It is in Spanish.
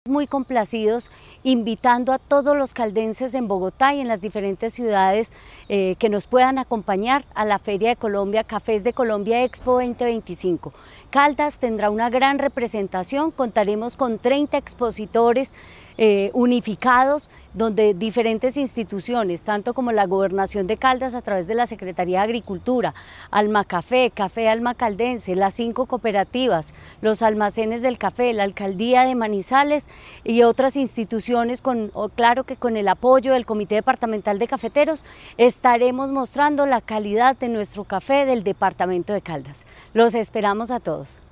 Muy complacidos, invitando a todos los caldenses en Bogotá y en las diferentes ciudades que nos puedan acompañar a la Feria de Colombia, Cafés de Colombia Expo 2025. Caldas tendrá una gran representación, contaremos con 30 expositores unificados, donde diferentes instituciones, tanto como la Gobernación de Caldas a través de la Secretaría de Agricultura, Alma Café, Café Alma Caldense, las 5 cooperativas, los almacenes del café, la Alcaldía de Manizales y otras instituciones, claro que con el apoyo del Comité Departamental de Cafeteros, estaremos mostrando la calidad de nuestro café del departamento de Caldas. Los esperamos a todos.